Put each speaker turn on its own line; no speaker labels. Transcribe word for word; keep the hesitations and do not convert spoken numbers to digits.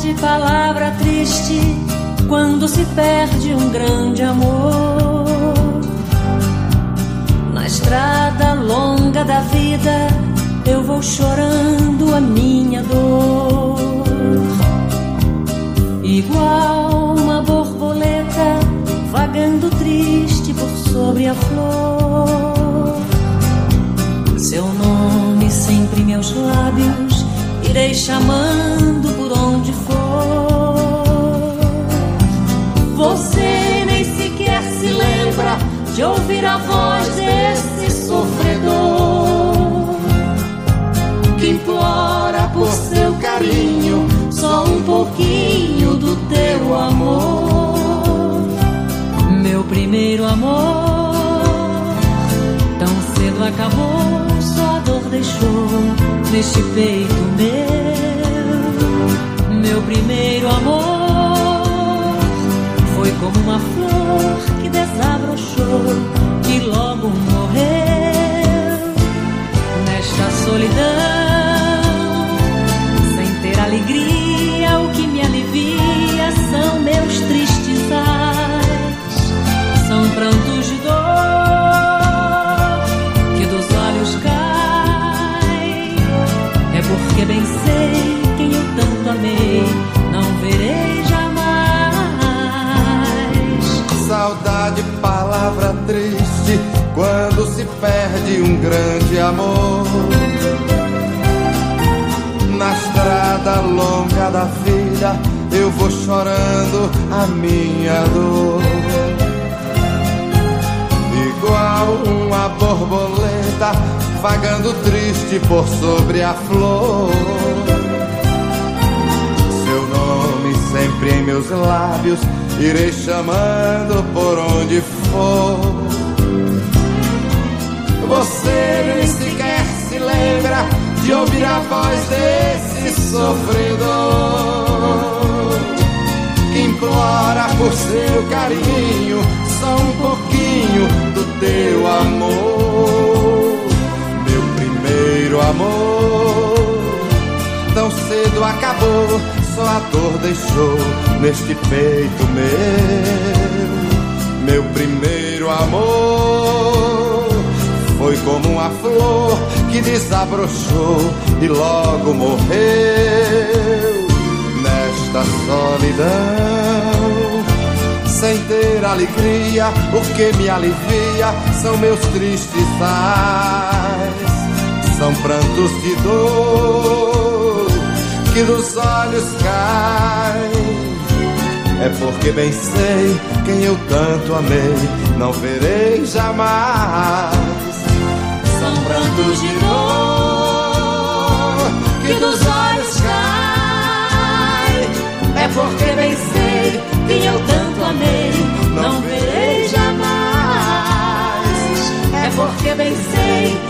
Saudade, palavra triste, quando se perde um grande amor. Na estrada longa da vida, eu vou chorando a minha dor. Igual uma borboleta, vagando triste por sobre a flor. Seu nome sempre em meus lábios, irei chamando por onde for. Você nem sequer se lembra de ouvir a voz desse sofredor, que implora por seu carinho só um pouquinho do teu amor. Meu primeiro amor tão cedo acabou, só a dor deixou neste peito meu. Meu primeiro amor foi como uma flor que desabrochou e logo morreu. Nesta solidão, sem ter alegria, o que me alivia são meus tristes ais, são prantos de dor que dos olhos caem. É porque bem sei quem eu tanto amei, não verei jamais.
Saudade, palavra triste, quando se perde um grande amor. Na estrada longa da vida, eu vou chorando a minha dor. Igual uma borboleta, vagando triste por sobre a flor. Seu nome sempre em meus lábios, irei chamando por onde for. Você nem sequer se lembra de ouvir a voz desse sofredor, que implora por seu carinho só um pouquinho do teu amor. Meu primeiro amor tão cedo acabou, só a dor deixou neste peito meu. Meu primeiro amor foi como uma flor que desabrochou e logo morreu. Nesta solidão, sem ter alegria, o que me alivia são meus tristes ais, são prantos de dor que dos olhos caem. É porque bem sei quem eu tanto amei, não verei jamais.
São prantos de dor que dos olhos caem. É porque bem sei quem eu tanto amei, não verei jamais. É porque bem sei